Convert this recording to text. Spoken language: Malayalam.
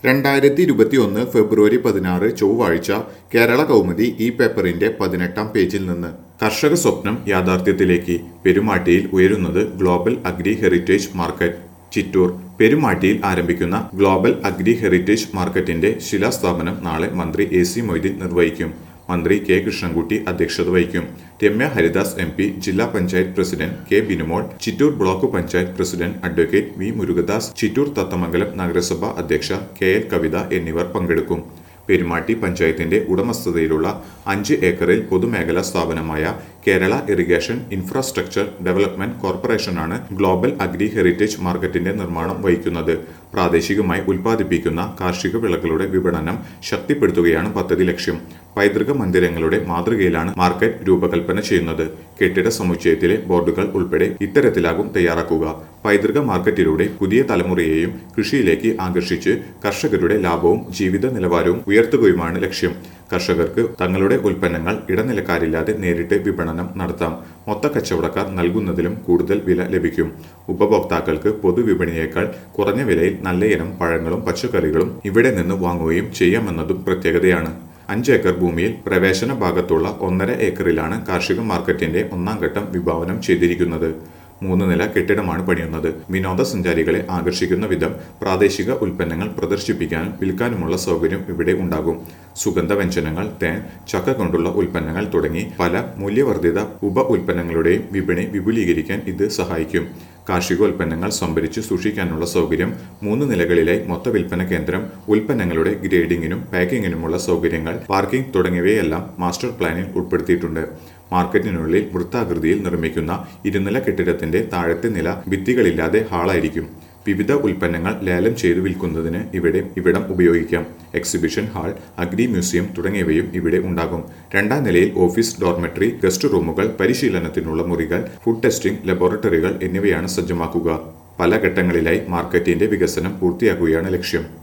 2021 ഫെബ്രുവരി 16 ചൊവ്വാഴ്ച കേരള കൗമുദി ഈ പേപ്പറിന്റെ 18-ാം പേജിൽ നിന്ന് കർഷക സ്വപ്നം യാഥാർത്ഥ്യത്തിലേക്ക് പെരുമാട്ടിയിൽ ഉയരുന്നത് global agri heritage market. Chittur പെരുമാട്ടിയിൽ ആരംഭിക്കുന്ന ഗ്ലോബൽ അഗ്രി ഹെറിറ്റേജ് മാർക്കറ്റിന്റെ ശിലാസ്ഥാപനം നാളെ മന്ത്രി AC മൊയ്തീൻ നിർവഹിക്കും. മന്ത്രി കെ കൃഷ്ണൻകുട്ടി അധ്യക്ഷത വഹിക്കും. രമ്യ ഹരിദാസ് MP, ജില്ലാ panchayat president K Binumol, Chittur block panchayat president advocate V Murugadas, Chittur Thathamangalam നഗരസഭ അധ്യക്ഷ KL കവിത എന്നിവർ പങ്കെടുക്കും. പെരുമാട്ടി പഞ്ചായത്തിന്റെ ഉടമസ്ഥതയിലുള്ള 5 ഏക്കറിൽ പൊതുമേഖലാ സ്ഥാപനമായ കേരള ഇറിഗേഷൻ ഇൻഫ്രാസ്ട്രക്ചർ ഡെവലപ്മെന്റ് കോർപ്പറേഷനാണ് ഗ്ലോബൽ അഗ്രി ഹെറിറ്റേജ് മാർക്കറ്റിന്റെ നിർമ്മാണം വഹിക്കുന്നത്. പ്രാദേശികമായി ഉൽപ്പാദിപ്പിക്കുന്ന കാർഷിക വിളകളുടെ വിപണനം ശക്തിപ്പെടുത്തുകയാണ് പദ്ധതി ലക്ഷ്യം. പൈതൃക മന്ദിരങ്ങളുടെ മാതൃകയിലാണ് മാർക്കറ്റ് രൂപകൽപ്പന ചെയ്യുന്നത്. കെട്ടിട സമുച്ചയത്തിലെ ബോർഡുകൾ ഉൾപ്പെടെ ഇത്തരത്തിലാകും തയ്യാറാക്കുക. പൈതൃക മാർക്കറ്റിലൂടെ പുതിയ തലമുറയെയും കൃഷിയിലേക്ക് ആകർഷിച്ച് കർഷകരുടെ ലാഭവും ജീവിത നിലവാരവും ഉയർത്തുകയുമാണ് ലക്ഷ്യം. കർഷകർക്ക് തങ്ങളുടെ ഉൽപ്പന്നങ്ങൾ ഇടനിലക്കാരില്ലാതെ നേരിട്ട് വിപണനം നടത്താം. മൊത്ത കച്ചവടക്കാർ നൽകുന്നതിലും കൂടുതൽ വില ലഭിക്കും. ഉപഭോക്താക്കൾക്ക് പൊതുവിപണിയേക്കാൾ കുറഞ്ഞ വിലയിൽ നല്ല ഇനം പഴങ്ങളും പച്ചക്കറികളും ഇവിടെ നിന്ന് വാങ്ങുകയും ചെയ്യാമെന്നതും പ്രത്യേകതയാണ്. 5 ഏക്കർ ഭൂമിയിൽ പ്രവേശന ഭാഗത്തുള്ള 1.5 ഏക്കറിലാണ് കാർഷിക മാർക്കറ്റിന്റെ 1-ാം ഘട്ടം വിഭാവനം ചെയ്തിരിക്കുന്നത്. 3 നില കെട്ടിടമാണ് പണിയുന്നത്. വിനോദസഞ്ചാരികളെ ആകർഷിക്കുന്ന വിധം പ്രാദേശിക ഉൽപ്പന്നങ്ങൾ പ്രദർശിപ്പിക്കാനും വിൽക്കാനുമുള്ള സൗകര്യം ഇവിടെ ഉണ്ടാകും. സുഗന്ധവ്യഞ്ജനങ്ങൾ, തേൻ, ചക്ക കൊണ്ടുള്ള ഉൽപ്പന്നങ്ങൾ തുടങ്ങി പല മൂല്യവർദ്ധിത ഉപ ഉൽപ്പന്നങ്ങളുടെയും വിപണി വിപുലീകരിക്കാൻ ഇത് സഹായിക്കും. കാർഷികോൽപ്പന്നങ്ങൾ സംഭരിച്ച് സൂക്ഷിക്കാനുള്ള സൗകര്യം, 3 നിലകളിലായി മൊത്ത വിൽപ്പന കേന്ദ്രം, ഉൽപ്പന്നങ്ങളുടെ ഗ്രേഡിംഗിനും പാക്കിങ്ങിനുമുള്ള സൗകര്യങ്ങൾ, പാർക്കിംഗ് തുടങ്ങിയവയെല്ലാം മാസ്റ്റർ പ്ലാനിൽ ഉൾപ്പെടുത്തിയിട്ടുണ്ട്. മാർക്കറ്റിനുള്ളിൽ വൃത്താകൃതിയിൽ നിർമ്മിക്കുന്ന 2 നില കെട്ടിടത്തിന്റെ താഴത്തെ നില ഭിത്തികളില്ലാതെ ഹാളായിരിക്കും. വിവിധ ഉൽപ്പന്നങ്ങൾ ലേലം ചെയ്തു വിൽക്കുന്നതിന് ഇവിടം ഉപയോഗിക്കാം. എക്സിബിഷൻ ഹാൾ, അഗ്രി മ്യൂസിയം തുടങ്ങിയവയും ഇവിടെ ഉണ്ടാകും. 2-ാം നിലയിൽ ഓഫീസ്, ഡോർമെട്രി, ഗസ്റ്റ് റൂമുകൾ, പരിശീലനത്തിനുള്ള മുറികൾ, ഫുഡ് ടെസ്റ്റിംഗ് ലബോറട്ടറികൾ എന്നിവയാണ് സജ്ജമാക്കുക. പല ഘട്ടങ്ങളിലായി മാർക്കറ്റിന്റെ വികസനം പൂർത്തിയാക്കുകയാണ് ലക്ഷ്യം.